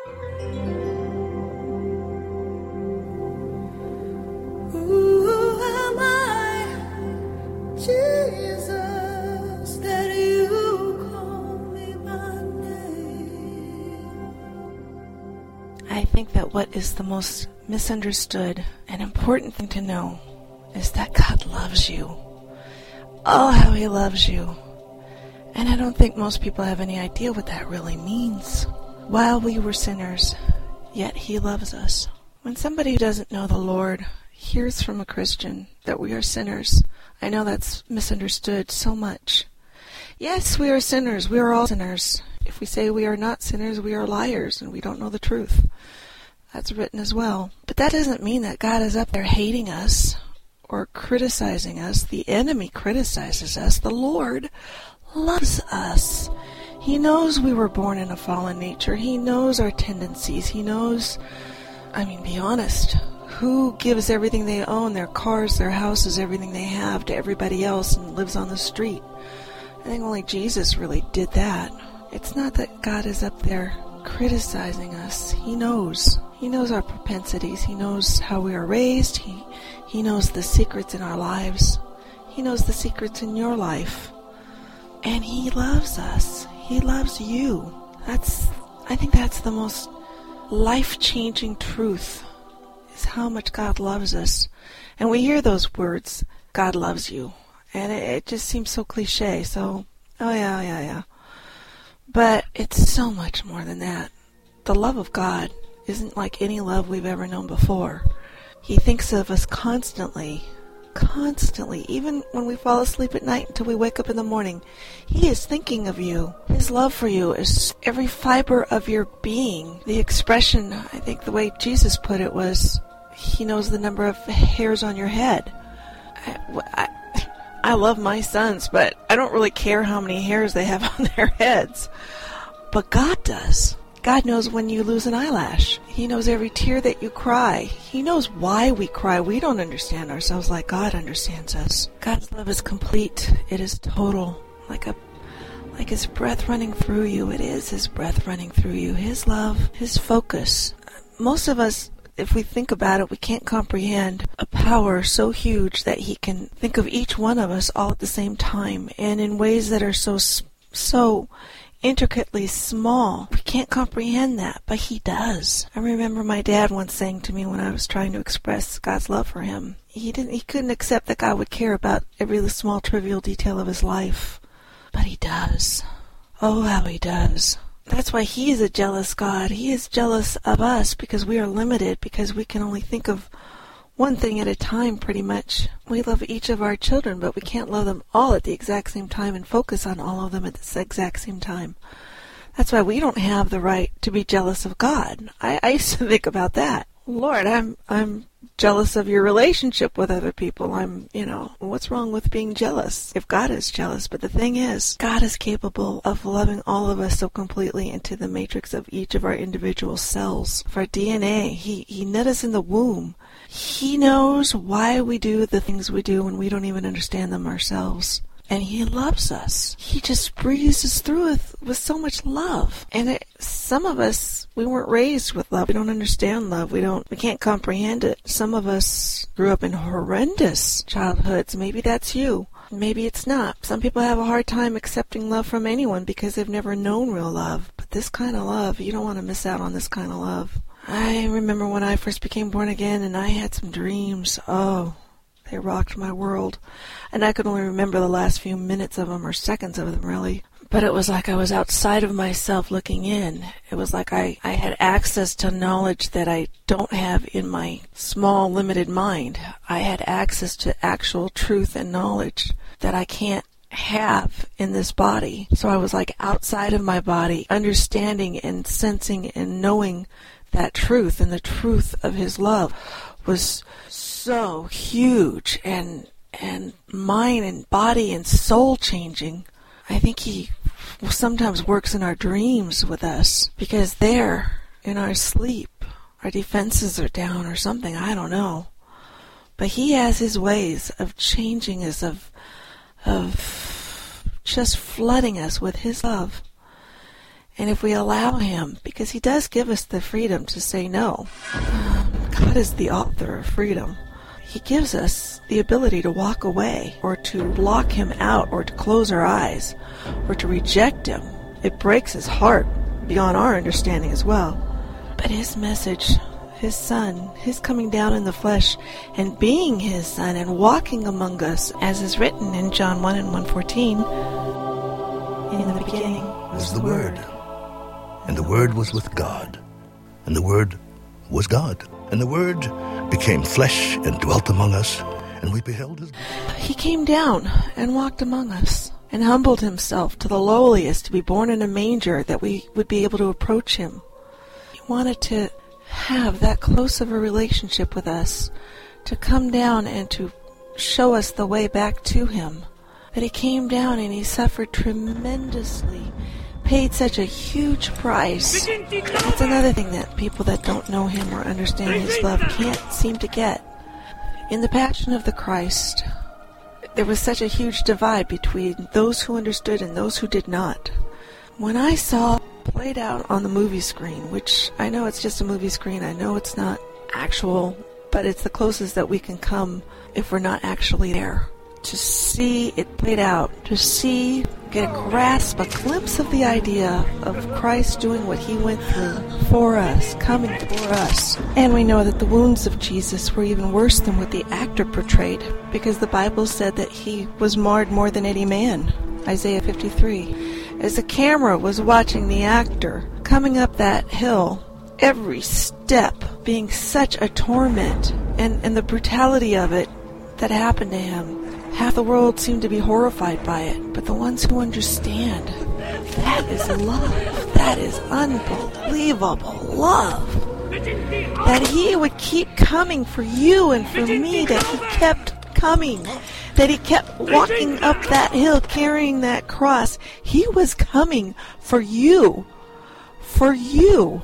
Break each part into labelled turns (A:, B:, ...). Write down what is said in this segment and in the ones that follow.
A: I think that what is the most misunderstood and important thing to know is that God loves you. Oh, how He loves you. And I don't think most people have any idea what that really means. While we were sinners, yet He loves us. When somebody who doesn't know the Lord hears from a Christian that we are sinners, I know that's misunderstood so much. Yes, we are sinners. We are all sinners. If we say we are not sinners, we are liars and we don't know the truth. That's written as well. But that doesn't mean that God is up there hating us or criticizing us. The enemy criticizes us. The Lord loves us. He knows we were born in a fallen nature. He knows our tendencies. He knows, be honest, who gives everything they own, their cars, their houses, everything they have to everybody else and lives on the street? I think only Jesus really did that. It's not that God is up there criticizing us. He knows. He knows our propensities. He knows how we are raised. He knows the secrets in our lives. He knows the secrets in your life. And He loves us. He loves you. I think that's the most life-changing truth, is how much God loves us. And we hear those words, God loves you. And it just seems so cliche. So, oh yeah. But it's so much more than that. The love of God isn't like any love we've ever known before. He thinks of us constantly, even when we fall asleep at night until we wake up in the morning. He is thinking of you. His love for you is every fiber of your being. The expression, I think the way Jesus put it was, He knows the number of hairs on your head. I love my sons, but I don't really care how many hairs they have on their heads. But God does. God knows when you lose an eyelash. He knows every tear that you cry. He knows why we cry. We don't understand ourselves like God understands us. God's love is complete. It is total. Like His breath running through you. It is His breath running through you. His love, His focus. Most of us, if we think about it, we can't comprehend a power so huge that He can think of each one of us all at the same time and in ways that are so intricately small. We can't comprehend that, but He does. I remember my dad once saying to me when I was trying to express God's love for him, he couldn't accept that God would care about every small trivial detail of his life, but He does. Oh, how He does. That's why He is a jealous God. He is jealous of us because we are limited, because we can only think of one thing at a time pretty much. We love each of our children, but we can't love them all at the exact same time and focus on all of them at the exact same time. That's why we don't have the right to be jealous of God. I used to think about that. Lord, I'm jealous of your relationship with other people. What's wrong with being jealous if God is jealous? But the thing is, God is capable of loving all of us so completely into the matrix of each of our individual cells. Of our DNA, He knit us in the womb. He knows why we do the things we do when we don't even understand them ourselves. And He loves us. He just breezes through it with so much love. And some of us, we weren't raised with love. We don't understand love. We can't comprehend it. Some of us grew up in horrendous childhoods. Maybe that's you. Maybe it's not. Some people have a hard time accepting love from anyone because they've never known real love. But this kind of love, you don't want to miss out on this kind of love. I remember when I first became born again and I had some dreams. Oh, they rocked my world. And I could only remember the last few minutes of them, or seconds of them, really. But it was like I was outside of myself looking in. It was like I had access to knowledge that I don't have in my small, limited mind. I had access to actual truth and knowledge that I can't have in this body. So I was like outside of my body, understanding and sensing and knowing that truth. And the truth of His love was so huge and mind and body and soul changing. I think He sometimes works in our dreams with us because there, in our sleep, our defenses are down or something. I don't know. But He has His ways of changing us, of just flooding us with His love. And if we allow him, because he does give us the freedom to say no. God is the author of freedom. He gives us the ability to walk away, or to block him out, or to close our eyes, or to reject him. It breaks his heart beyond our understanding as well. But his message, his son, his coming down in the flesh and being his son and walking among us, as is written in John 1 and 1:14, in the beginning
B: was the Word, and the Word was with God, and the Word was God, and the Word became flesh and dwelt among us, and we beheld his glory.
A: He came down and walked among us and humbled himself to the lowliest, to be born in a manger, that we would be able to approach him. He wanted to have that close of a relationship with us, to come down and to show us the way back to him. But he came down and he suffered tremendously, paid such a huge price. That's another thing that people that don't know him or understand his love can't seem to get. In the Passion of the Christ, there was such a huge divide between those who understood and those who did not. When I saw played out on the movie screen, which I know it's just a movie screen, I know it's not actual, but it's the closest that we can come if we're not actually there. To see it played out, to see, get a grasp, a glimpse of the idea of Christ doing what he went through for us, coming for us. And we know that the wounds of Jesus were even worse than what the actor portrayed, because the Bible said that he was marred more than any man. Isaiah 53. As the camera was watching the actor coming up that hill, every step being such a torment, and the brutality of it that happened to him, half the world seemed to be horrified by it. But the ones who understand, that is love. That is unbelievable love. That he would keep coming for you and for me, that he kept coming, that he kept walking up that hill carrying that cross. He was coming for you. For you.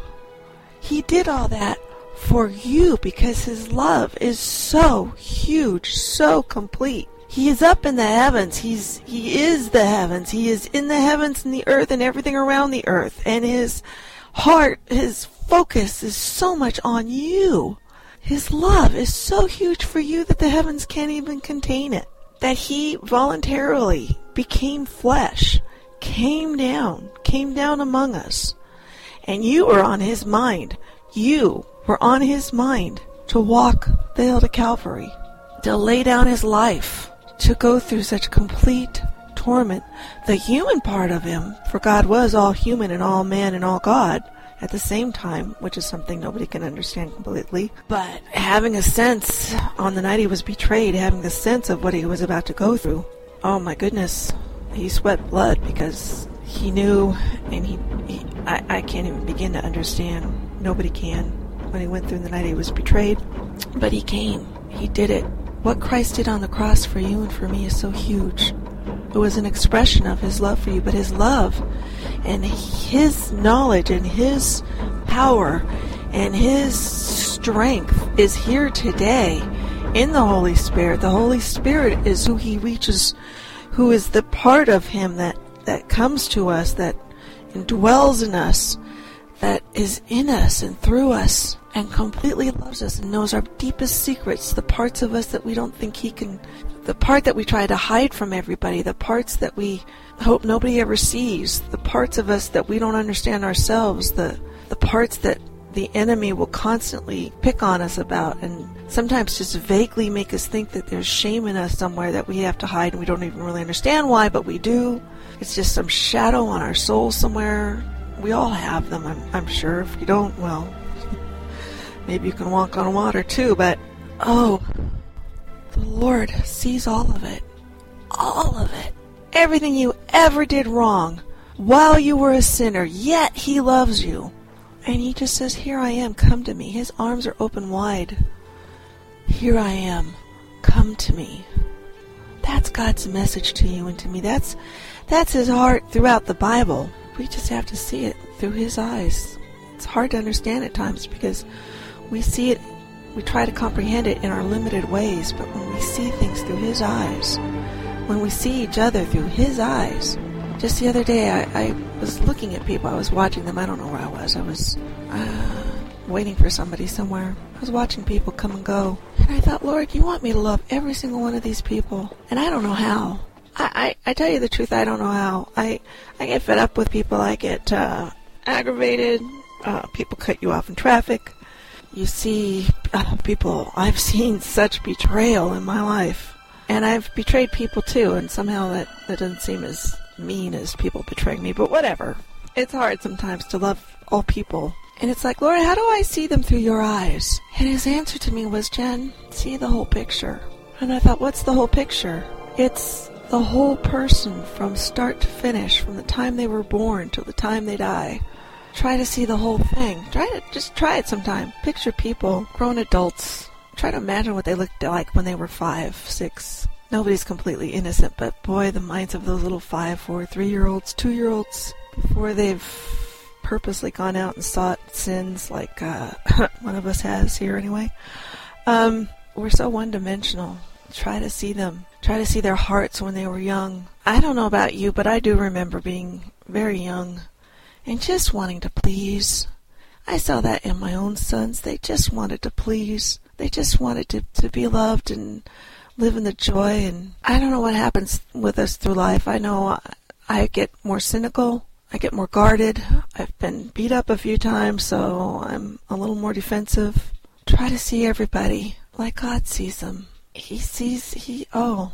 A: He did all that for you because his love is so huge, so complete. He is up in the heavens. He is the heavens. He is in the heavens and the earth and everything around the earth. And his heart, his focus is so much on you. His love is so huge for you that the heavens can't even contain it. That he voluntarily became flesh, came down among us. And you were on his mind. You were on his mind to walk the hill to Calvary, to lay down his life, to go through such complete torment. The human part of him, for God was all human and all man and all God at the same time, which is something nobody can understand completely. But having a sense on the night he was betrayed, having the sense of what he was about to go through, oh my goodness, he sweat blood because he knew, and I can't even begin to understand. Nobody can. When he went through the night he was betrayed, but he came. He did it. What Christ did on the cross for you and for me is so huge. It was an expression of his love for you, but his love and his knowledge and his power and his strength is here today in the Holy Spirit. The Holy Spirit is who he reaches, who is the part of him that comes to us, that indwells in us, that is in us and through us, and completely loves us and knows our deepest secrets, the parts of us that we don't think he can, the part that we try to hide from everybody, the parts that we hope nobody ever sees, the parts of us that we don't understand ourselves, the parts that the enemy will constantly pick on us about, and sometimes just vaguely make us think that there's shame in us somewhere that we have to hide, and we don't even really understand why, but we do. It's just some shadow on our soul somewhere. We all have them, I'm sure. If you don't, well, maybe you can walk on water too, but oh, the Lord sees all of it. All of it. Everything you ever did wrong while you were a sinner, yet he loves you. And he just says, here I am, come to me. His arms are open wide. Here I am, come to me. That's God's message to you and to me. That's his heart throughout the Bible. We just have to see it through his eyes. It's hard to understand at times because we see it, we try to comprehend it in our limited ways, but when we see things through his eyes, when we see each other through his eyes, Just the other day, I was looking at people. I was watching them. I don't know where I was. I was waiting for somebody somewhere. I was watching people come and go. And I thought, Lord, you want me to love every single one of these people. And I don't know how. I tell you the truth, I don't know how. I get fed up with people. I get aggravated. People cut you off in traffic. You see people. I've seen such betrayal in my life. And I've betrayed people too. And somehow that doesn't seem as mean as people betraying me. But whatever. It's hard sometimes to love all people. And it's like, Lord, how do I see them through your eyes? And his answer to me was, Jen, see the whole picture. And I thought, what's the whole picture? It's the whole person from start to finish, from the time they were born till the time they die. Try to see the whole thing. Just try it sometime. Picture people, grown adults. Try to imagine what they looked like when they were 5, 6. Nobody's completely innocent, but boy, the minds of those little 5, 4, 3-year-olds, 2-year-olds, before they've purposely gone out and sought sins like one of us has here anyway. We're so one-dimensional. Try to see them. Try to see their hearts when they were young. I don't know about you, but I do remember being very young and just wanting to please. I saw that in my own sons. They just wanted to please. They just wanted to be loved and live in the joy. And I don't know what happens with us through life. I know I get more cynical. I get more guarded. I've been beat up a few times, so I'm a little more defensive. Try to see everybody like God sees them. He sees, it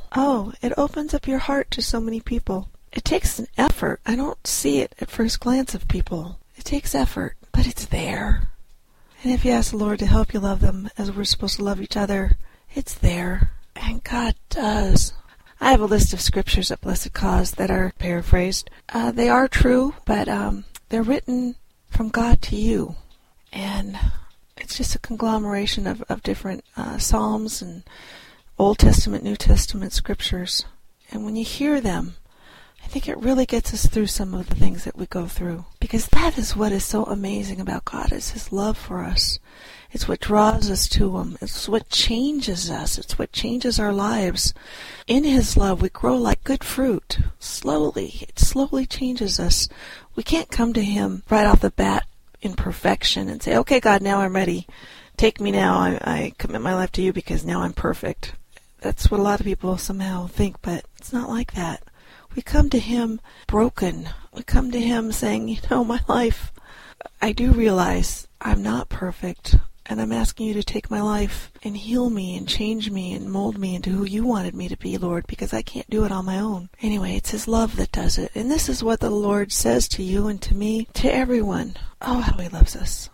A: opens up your heart to so many people. It takes an effort. I don't see it at first glance of people. It takes effort, but it's there. And if you ask the Lord to help you love them as we're supposed to love each other, it's there. And God does. I have a list of scriptures at Blessed Cause that are paraphrased. They are true, but they're written from God to you. And it's just a conglomeration of different Psalms and Old Testament, New Testament scriptures. And when you hear them, I think it really gets us through some of the things that we go through. Because that is what is so amazing about God, is his love for us. It's what draws us to him. It's what changes us. It's what changes our lives. In his love, we grow like good fruit. Slowly. It slowly changes us. We can't come to him right off the bat in perfection and say, okay, God, now I'm ready. Take me now. I commit my life to you because now I'm perfect. That's what a lot of people somehow think, but it's not like that. We come to him broken. We come to him saying, my life, I do realize I'm not perfect, and I'm asking you to take my life and heal me and change me and mold me into who you wanted me to be, Lord, because I can't do it on my own. Anyway, it's his love that does it. And this is what the Lord says to you and to me, to everyone. Oh, how he loves us.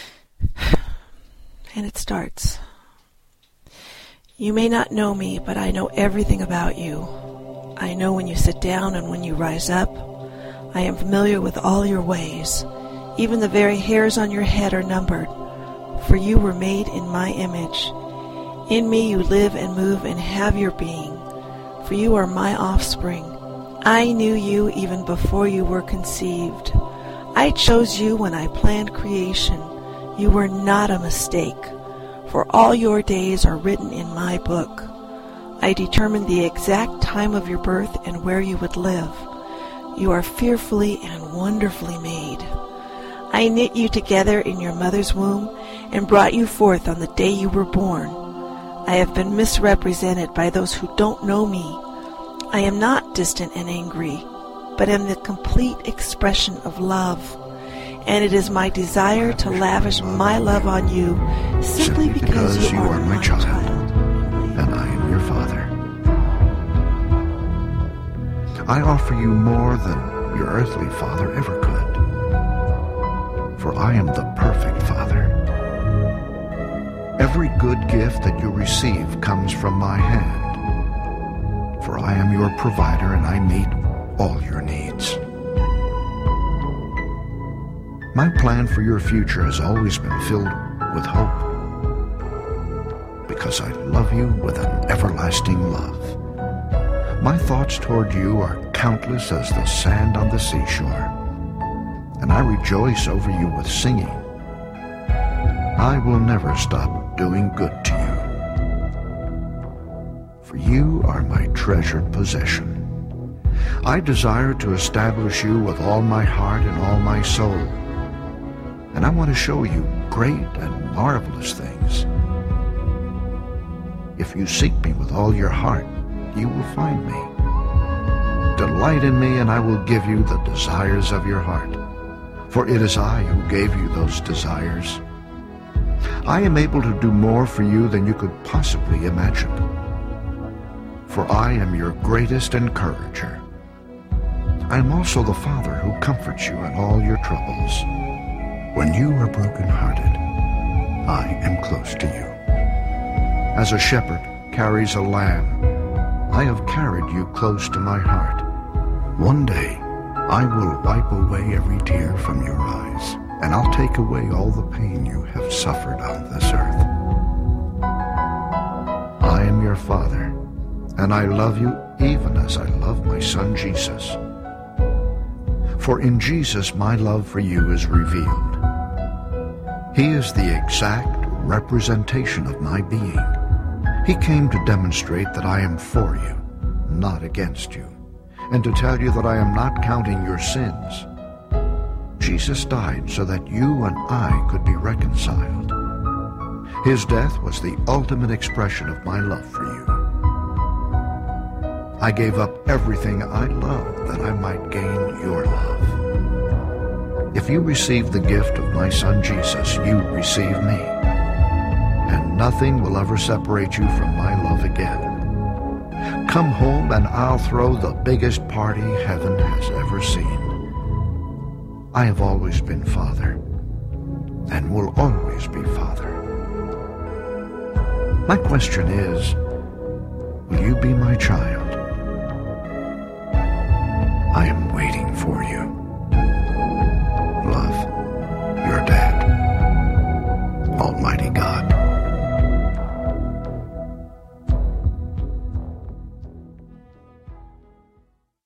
A: And it starts. You may not know me, but I know everything about you. I know when you sit down and when you rise up. I am familiar with all your ways. Even the very hairs on your head are numbered. For you were made in my image. In me you live and move and have your being. For you are my offspring. I knew you even before you were conceived. I chose you when I planned creation. You were not a mistake. For all your days are written in my book. I determined the exact time of your birth and where you would live. You are fearfully and wonderfully made. I knit you together in your mother's womb and brought you forth on the day you were born. I have been misrepresented by those who don't know me. I am not distant and angry, but am the complete expression of love. And it is my desire to lavish my love on you simply because you are my child,
C: and I am your father. I offer you more than your earthly father ever could, for I am the perfect father. Every good gift that you receive comes from my hand, for I am your provider and I meet all your needs. My plan for your future has always been filled with hope, because I love you with an everlasting love. My thoughts toward you are countless as the sand on the seashore, and I rejoice over you with singing. I will never stop doing good to you, for you are my treasured possession. I desire to establish you with all my heart and all my soul. And I want to show you great and marvelous things. If you seek me with all your heart, you will find me. Delight in me, and I will give you the desires of your heart. For it is I who gave you those desires. I am able to do more for you than you could possibly imagine. For I am your greatest encourager. I am also the Father who comforts you in all your troubles. When you are brokenhearted, I am close to you. As a shepherd carries a lamb, I have carried you close to my heart. One day, I will wipe away every tear from your eyes, and I'll take away all the pain you have suffered on this earth. I am your Father, and I love you even as I love my Son Jesus. For in Jesus my love for you is revealed. He is the exact representation of my being. He came to demonstrate that I am for you, not against you, and to tell you that I am not counting your sins. Jesus died so that you and I could be reconciled. His death was the ultimate expression of my love for you. I gave up everything I loved that I might gain your love. If you receive the gift of my Son Jesus, you receive me. And nothing will ever separate you from my love again. Come home and I'll throw the biggest party heaven has ever seen. I have always been Father, and will always be Father. My question is, will you be my child?